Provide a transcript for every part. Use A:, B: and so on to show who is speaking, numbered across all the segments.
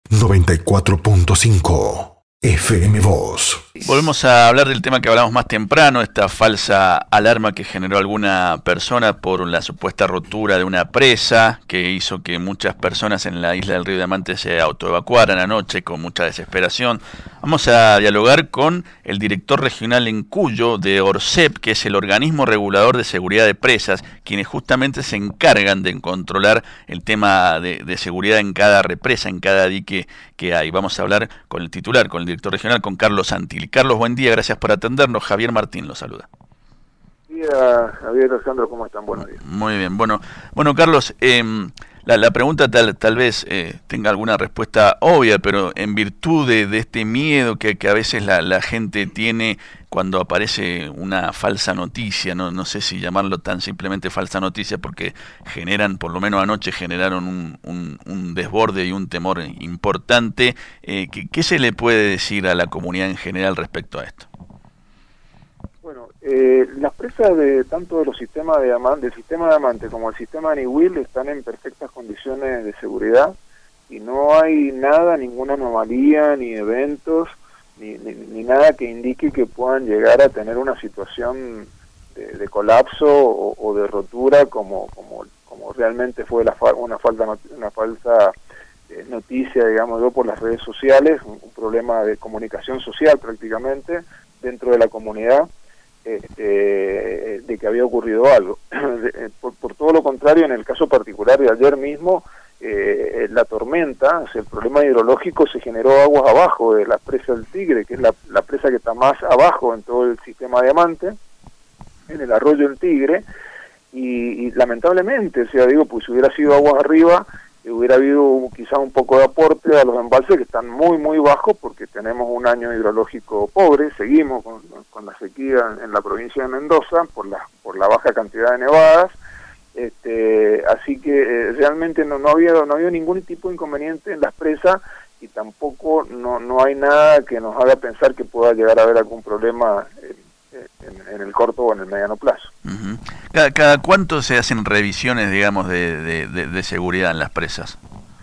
A: 94.5 FM Voz.
B: Volvemos a hablar del tema que hablamos más temprano, esta falsa alarma que generó alguna persona por la supuesta rotura de una presa que hizo que muchas personas en la isla del Río Diamante se autoevacuaran anoche con mucha desesperación. Vamos a dialogar con el director regional en Cuyo de ORCEP, que es el organismo regulador de seguridad de presas, quienes justamente se encargan de controlar el tema de seguridad en cada represa, en cada dique que hay. Vamos a hablar con el titular, con el director regional, con Carlos Santilli. Carlos, buen día, gracias por atendernos. Javier Martín lo saluda.
C: Buen día, Javier, Alejandro, ¿cómo están? Buenos días.
B: Muy bien, bueno Carlos, la pregunta tal vez tenga alguna respuesta obvia, pero en virtud de este miedo que a veces la gente tiene cuando aparece una falsa noticia, no sé si llamarlo tan simplemente falsa noticia, porque generan, por lo menos anoche generaron un desborde y un temor importante. ¿Qué se le puede decir a la comunidad en general respecto a esto?
C: Bueno, las presas de tanto de los sistemas del sistema Diamante como el sistema Niwil están en perfectas condiciones de seguridad y no hay nada, ninguna anomalía, ni eventos, ni nada que indique que puedan llegar a tener una situación de colapso o de rotura como realmente fue una falsa noticia, digamos yo, por las redes sociales, un problema de comunicación social prácticamente dentro de la comunidad. De que había ocurrido algo. Por todo lo contrario, en el caso particular de ayer mismo, la tormenta, el problema hidrológico se generó aguas abajo de la presa del Tigre, que es la presa que está más abajo en todo el sistema Diamante, en el arroyo del Tigre, y lamentablemente, pues si hubiera sido aguas arriba, hubiera habido quizás un poco de aporte a los embalses que están muy bajos porque tenemos un año hidrológico pobre, seguimos con la sequía en la provincia de Mendoza por la baja cantidad de nevadas, así que realmente no había ningún tipo de inconveniente en las presas y tampoco no hay nada que nos haga pensar que pueda llegar a haber algún problema en el corto o en el mediano plazo.
B: Uh-huh. ¿Cada cuánto se hacen revisiones, digamos, de seguridad en las presas?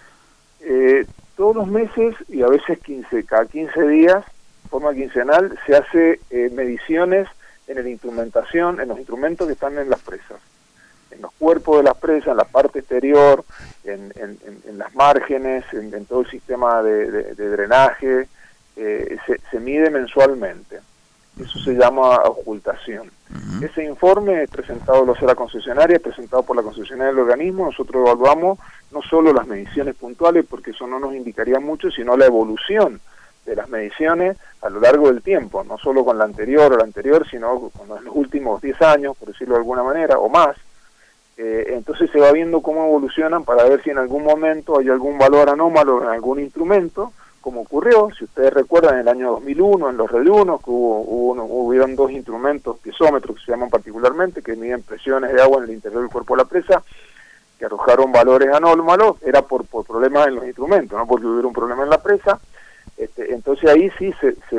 C: Todos los meses y a veces cada 15 días, de forma quincenal, se hace mediciones en la instrumentación, en los instrumentos que están en las presas, en los cuerpos de las presas, en la parte exterior, en las márgenes, en todo el sistema de drenaje, se mide mensualmente. Eso se llama ocultación. Uh-huh. Ese informe es presentado a la concesionaria, es presentado por la concesionaria del organismo. Nosotros evaluamos no solo las mediciones puntuales, porque eso no nos indicaría mucho, sino la evolución de las mediciones a lo largo del tiempo, no solo con la anterior, sino con los últimos 10 años, por decirlo de alguna manera, o más. Entonces se va viendo cómo evolucionan para ver si en algún momento hay algún valor anómalo en algún instrumento, como ocurrió, si ustedes recuerdan, en el año 2001, en los relunos, que hubieron dos instrumentos, piezómetros que se llaman particularmente, que miden presiones de agua en el interior del cuerpo de la presa, que arrojaron valores anómalos, era por problemas en los instrumentos, no porque hubiera un problema en la presa. Entonces ahí sí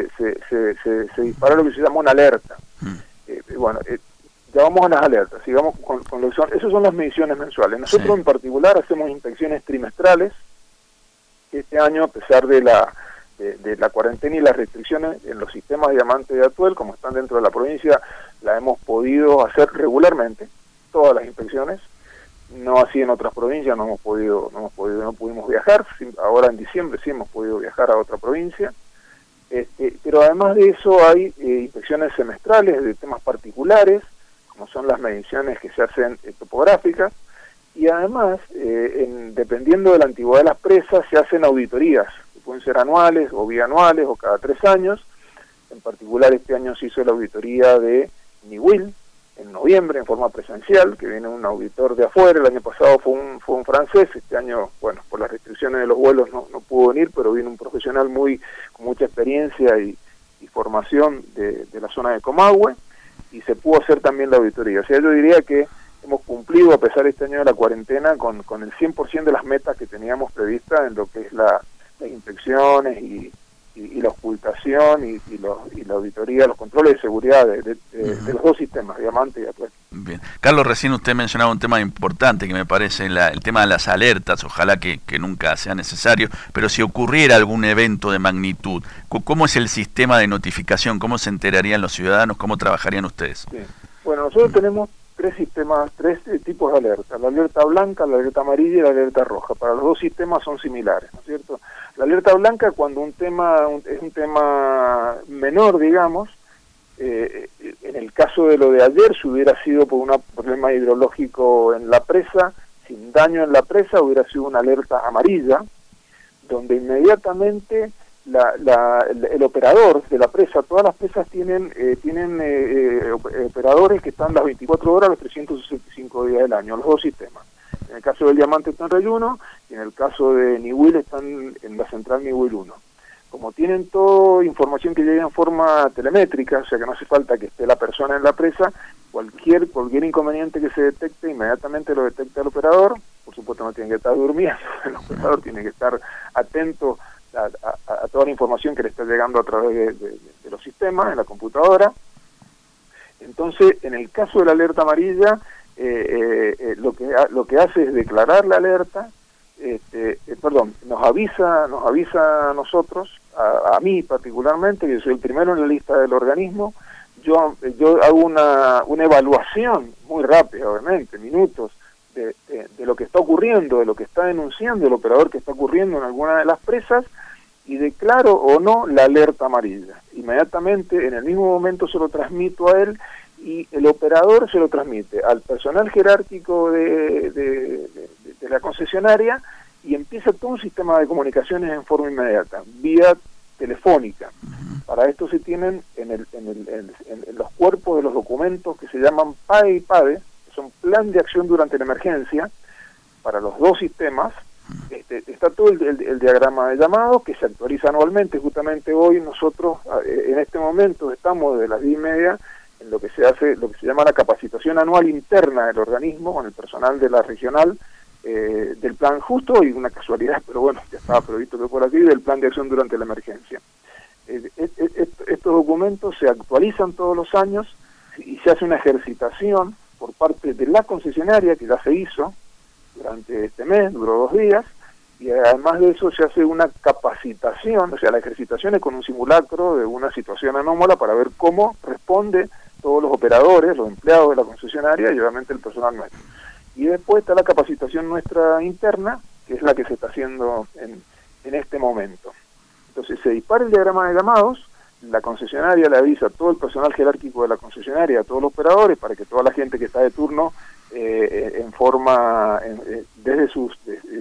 C: se dispara lo que se llama una alerta. Ya vamos a las alertas, sigamos con lo que son. Esas son las mediciones mensuales. Nosotros en particular hacemos inspecciones trimestrales. Este año, a pesar de la cuarentena y las restricciones en los sistemas Diamante y Atuel, como están dentro de la provincia, la hemos podido hacer regularmente, todas las inspecciones, no así en otras provincias, no pudimos viajar. Ahora en diciembre sí hemos podido viajar a otra provincia, pero además de eso hay inspecciones semestrales de temas particulares, como son las mediciones que se hacen topográficas. Y además, dependiendo de la antigüedad de las presas, se hacen auditorías, que pueden ser anuales o bianuales o cada 3 años. En particular, este año se hizo la auditoría de Niwil, en noviembre, en forma presencial, que viene un auditor de afuera. El año pasado fue un francés, este año, bueno, por las restricciones de los vuelos no pudo venir, pero vino un profesional con mucha experiencia y formación de la zona de Comahue, y se pudo hacer también la auditoría. O sea, yo diría que hemos cumplido, a pesar de este año de la cuarentena, con el 100% de las metas que teníamos previstas en lo que es las inspecciones y la ocultación y la auditoría, los controles de seguridad de los dos sistemas, Diamante y Atuel.
B: Bien. Carlos, recién usted mencionaba un tema importante que me parece el tema de las alertas, ojalá que nunca sea necesario, pero si ocurriera algún evento de magnitud, ¿cómo es el sistema de notificación? ¿Cómo se enterarían los ciudadanos? ¿Cómo trabajarían ustedes?
C: Sí. Bueno, nosotros tenemos tres tipos de alerta: la alerta blanca, la alerta amarilla y la alerta roja. Para los dos sistemas son similares, ¿no es cierto? La alerta blanca, cuando es un tema menor, digamos, en el caso de lo de ayer, si hubiera sido por un problema hidrológico en la presa, sin daño en la presa, hubiera sido una alerta amarilla, donde inmediatamente el operador de la presa, todas las presas tienen operadores que están las 24 horas, los 365 días del año, los dos sistemas. En el caso del Diamante están en Rey 1 y en el caso de Niwil están en la central Niwil 1. Como tienen toda información que llega en forma telemétrica, o sea que no hace falta que esté la persona en la presa, cualquier inconveniente que se detecte, inmediatamente lo detecta el operador. Por supuesto no tiene que estar durmiendo, el operador tiene que estar atento a toda la información que le está llegando a través de los sistemas, en la computadora. Entonces, en el caso de la alerta amarilla, lo que hace es declarar la alerta, nos avisa a nosotros, a mí particularmente, que soy el primero en la lista del organismo. Yo hago una evaluación muy rápida, obviamente, minutos, de lo que está ocurriendo, de lo que está denunciando el operador que está ocurriendo en alguna de las presas, y declaro o no la alerta amarilla. Inmediatamente, en el mismo momento, se lo transmito a él, y el operador se lo transmite al personal jerárquico de la concesionaria, y empieza todo un sistema de comunicaciones en forma inmediata, vía telefónica. Para esto se tienen en los cuerpos de los documentos que se llaman PAE y PADE, que son Plan de Acción durante la Emergencia, para los dos sistemas. Está todo el diagrama de llamados que se actualiza anualmente. Justamente hoy nosotros, en este momento, estamos desde las 10:30 en lo que se llama la capacitación anual interna del organismo con el personal de la regional, del plan, justo, y una casualidad, pero bueno, ya estaba previsto que por aquí, del plan de acción durante la emergencia. Estos documentos se actualizan todos los años y se hace una ejercitación por parte de la concesionaria, que ya se hizo durante este mes, duró 2 días, y además de eso se hace una capacitación, o sea, la ejercitación es con un simulacro de una situación anómala para ver cómo responde todos los operadores, los empleados de la concesionaria y obviamente el personal nuestro. Y después está la capacitación nuestra interna, que es la que se está haciendo en este momento. Entonces se dispara el diagrama de llamados, la concesionaria le avisa a todo el personal jerárquico de la concesionaria, a todos los operadores, para que toda la gente que está de turno, desde sus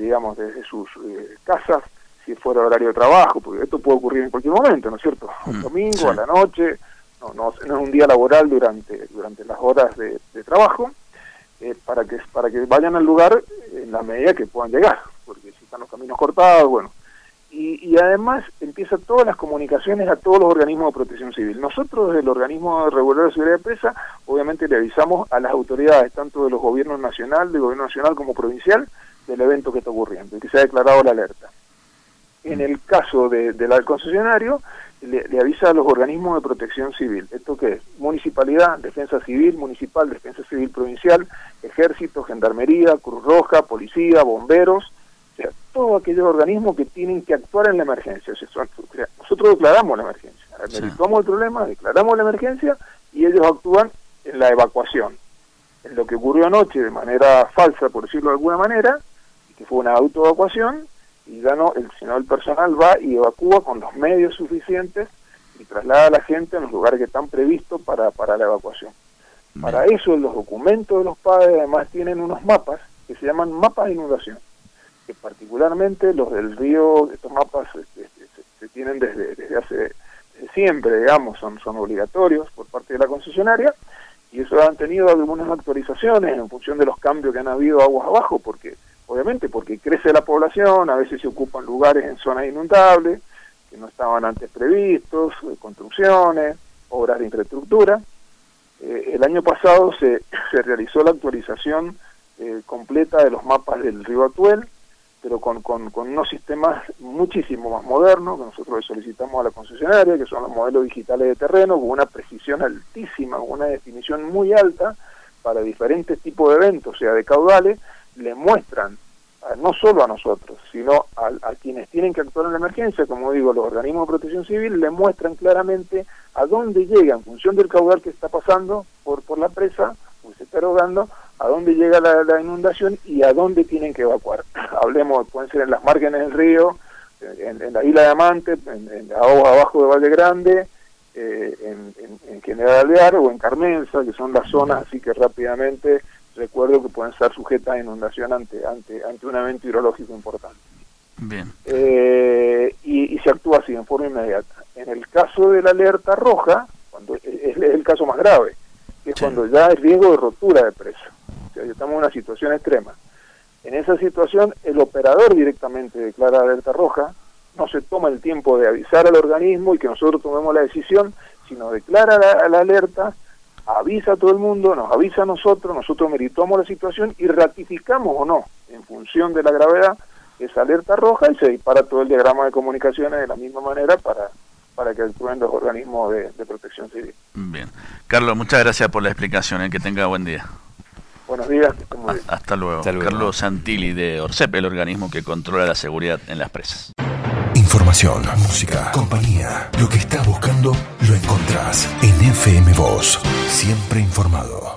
C: casas, si fuera horario de trabajo, porque esto puede ocurrir en cualquier momento, ¿no es cierto? Un domingo, sí, a la noche, no es un día laboral durante las horas de trabajo, para que vayan al lugar en la medida que puedan llegar, porque si están los caminos cortados, bueno. Y además empiezan todas las comunicaciones a todos los organismos de protección civil. Nosotros, desde el organismo regulador de seguridad de presa, obviamente le avisamos a las autoridades, tanto de los gobiernos nacional, del gobierno nacional como provincial, del evento que está ocurriendo y que se ha declarado la alerta. En el caso del concesionario, le avisa a los organismos de protección civil. ¿Esto qué es? Municipalidad, Defensa Civil Municipal, Defensa Civil Provincial, Ejército, Gendarmería, Cruz Roja, Policía, Bomberos, o sea, todos aquellos organismos que tienen que actuar en la emergencia. O sea, nosotros declaramos la emergencia, analizamos el problema, declaramos la emergencia y ellos actúan en la evacuación. En lo que ocurrió anoche de manera falsa, por decirlo de alguna manera, que fue una autoevacuación, y ya no, el personal va y evacúa con los medios suficientes y traslada a la gente a los lugares que están previstos para la evacuación. Para eso los documentos de los padres además tienen unos mapas que se llaman mapas de inundación, que particularmente los del río, estos mapas se tienen desde siempre, digamos, son obligatorios por parte de la concesionaria, y eso han tenido algunas actualizaciones en función de los cambios que han habido aguas abajo, porque crece la población, a veces se ocupan lugares en zonas inundables que no estaban antes previstos, construcciones, obras de infraestructura. El año pasado se realizó la actualización completa de los mapas del río Atuel, pero con unos sistemas muchísimo más modernos que nosotros le solicitamos a la concesionaria, que son los modelos digitales de terreno, con una precisión altísima, con una definición muy alta, para diferentes tipos de eventos, o sea, de caudales, le muestran, no solo a nosotros, sino a quienes tienen que actuar en la emergencia, como digo, los organismos de protección civil, le muestran claramente a dónde llega, en función del caudal que está pasando por la presa, pues se está erogando, a dónde llega la inundación y a dónde tienen que evacuar. Hablemos, pueden ser en las márgenes del río, en la isla Diamante, en aguas abajo de Valle Grande, en General Alvear o en Carmenza, que son las zonas así que rápidamente recuerdo que pueden estar sujetas a inundación ante un evento hidrológico importante.
B: Bien.
C: Y se actúa así, en forma inmediata. En el caso de la alerta roja, cuando es el caso más grave, que es cuando ya hay riesgo de rotura de presa, o sea, ya estamos en una situación extrema. En esa situación, el operador directamente declara alerta roja, no se toma el tiempo de avisar al organismo y que nosotros tomemos la decisión, sino declara la alerta, avisa a todo el mundo, nos avisa a nosotros meritamos la situación y ratificamos o no, en función de la gravedad, esa alerta roja y se dispara todo el diagrama de comunicaciones de la misma manera para que actúen los organismos de protección civil.
B: Bien. Carlos, muchas gracias por la explicación, que tenga buen día.
C: Buenos días.
B: Hasta luego. Carlos Santilli de ORCEP, el organismo que controla la seguridad en las presas.
A: Información, música, compañía. Lo que estás buscando lo encontrás en FM Voz. Siempre informado.